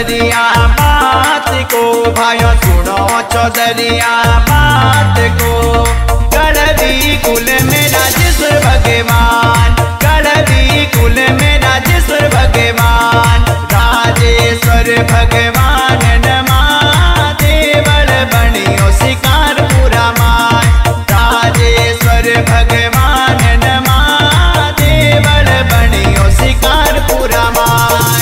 चौधरिया बात को, भाइयों सुनो चौधरिया बात को। गढ़वी कुल में राजेश्वर भगवान, गढ़वी कुल में राजेश्वर भगवान, राजेश्वर भगवान नमा देवल बनियो शिकारपुरा माय, राजेश्वर भगवान नमा देवल बनियो शिकारपुरा माय।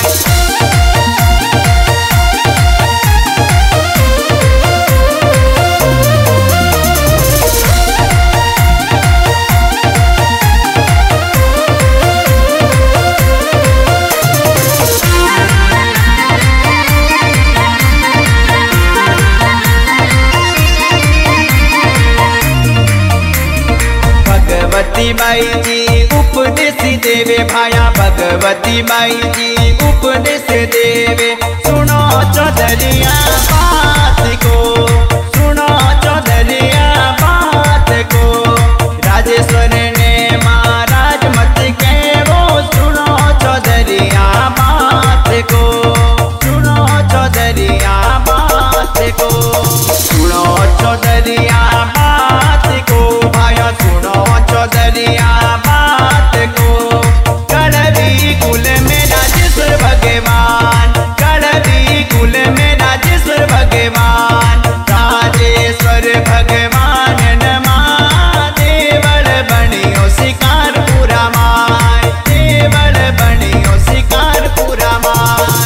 भगवती बाई जी उपदेश देवे भाया, भगवती बाई जी उपदेश देवे। सुनो चौधरिया बात को, सुनो चौधरिया बात को। राजेश्वर ने महाराज मत के वो, सुनो चौधरिया बात को, सुनो चौधरिया बात को, सुनो चौधरिया बात को। भाया सुनो चौधरिया बात को। गढ़वी कुल में राजेश्वर भगवान, गढ़वी कुल में राजेश्वर भगवान, राजेश्वर भगवान नमा देवल बनियो शिकारपुरा माय, देवल बनियो शिकारपुरा माय।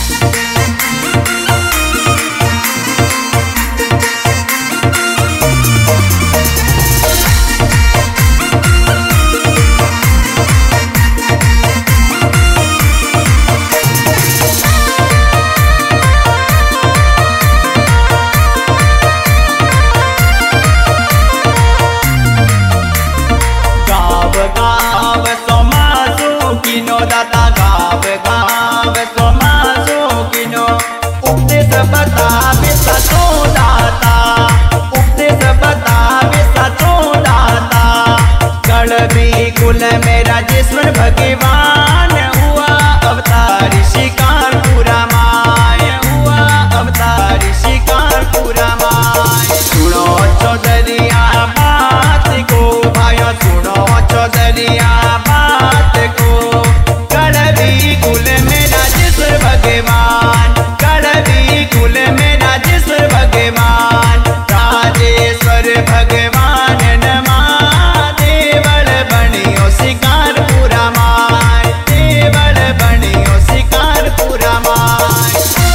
दाता गाव गाव समासो किनो, उपदेश बतावे सचो दाता, उपदेश बतावे सचो दाता। गढ़वी कुल में राजेश्वर भगवान, हुआ अवतार शिकारपुरा माय, हुआ अवतार शिकारपुरा माय। सुनो चौधरिया बात को, भाइयों सुनो चौधरिया बात को। गढ़वी कुल में राजेश्वर भगवान, गढ़वी कुल में राजेश्वर भगवान, राजेश्वर भगवान नमा देवल बनियो शिकारपुरा माय, देवल बनियो शिकारपुरा माय।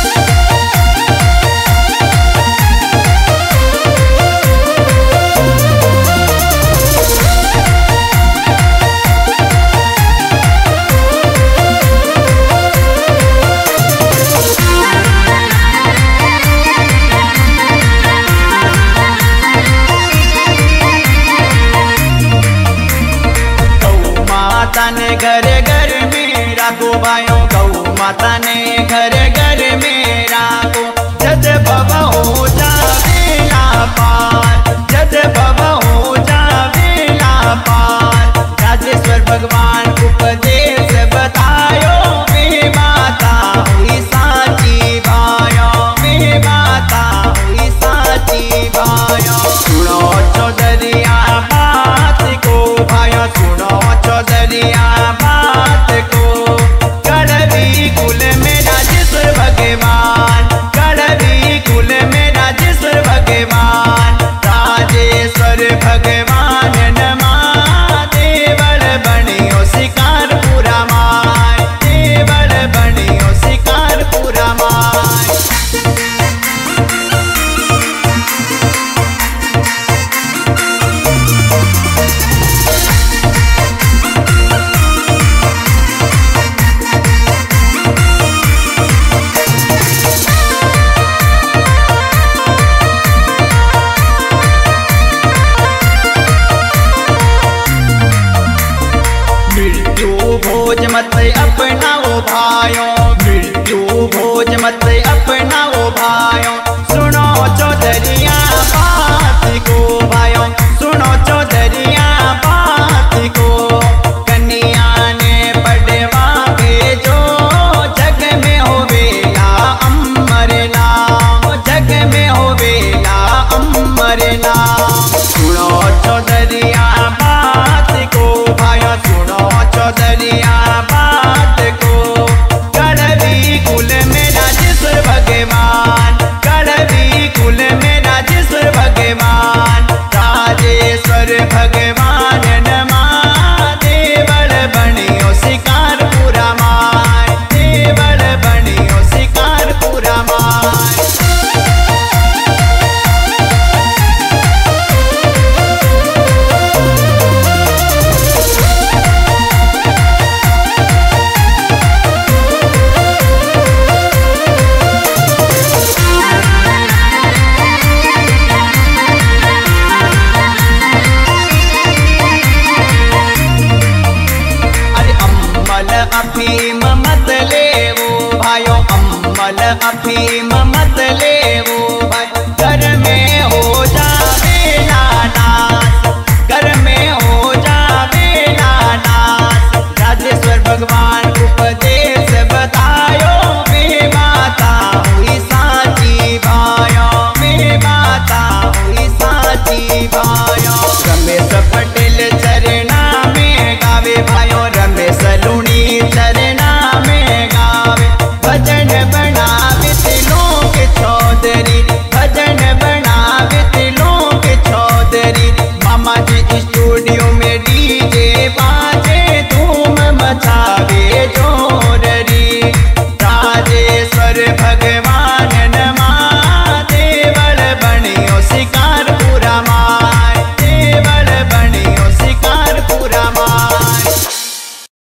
माता ने घर घर में राखो भाइयों, गौ माता ने घर घर में राखो। जज बाबा हो जावेला पार, जज बाबा हो जावेला पार। राजेश्वर भगवान उपदेश बतायो, वे माता हुई साची भाइयों, वे माता हुई साची भाइयों। सुनो चौधरिया बात को, भाइयों सुनो चौधरिया बात को। गढ़वी कुल में राजेश्वर भगवान, गढ़वी कुल में राजेश्वर भगवान, राजेश्वर भगवान नमा देवल बनियो शिकारपुरा माय, देवल बनियो शिकारपुरा माय। भोज मत अपनाओ भाइयों, मृत्यु भोज मत अपनाओ भाइयों। सुनो चौधरिया बात को, भाइयों सुनो चौधरिया बात को। कन्या ने पढ़वा भेजो, जग में होवेला मिला। सुनो चौधरिया बात को भाइयों, सुनो चौधरिया बात को। कड़वी कुल में राजेश्वर भगवान, कड़वी कुल में राजेश्वर भगवान, राजेश्वर भगवान नमा देवल बनियो शिकारपुरा माय, देवल बनियो शिकारपुरा माय। अफीम मत लेवो भाइयों, अम्मल अफीम मत लेवो भाई। घर में हो जावे नानास, घर में हो जावे नानास। राजेश्वर भगवान उपदेश बतायो, वे माता हुई साची भाइयों, वे माता हुई साची भाई।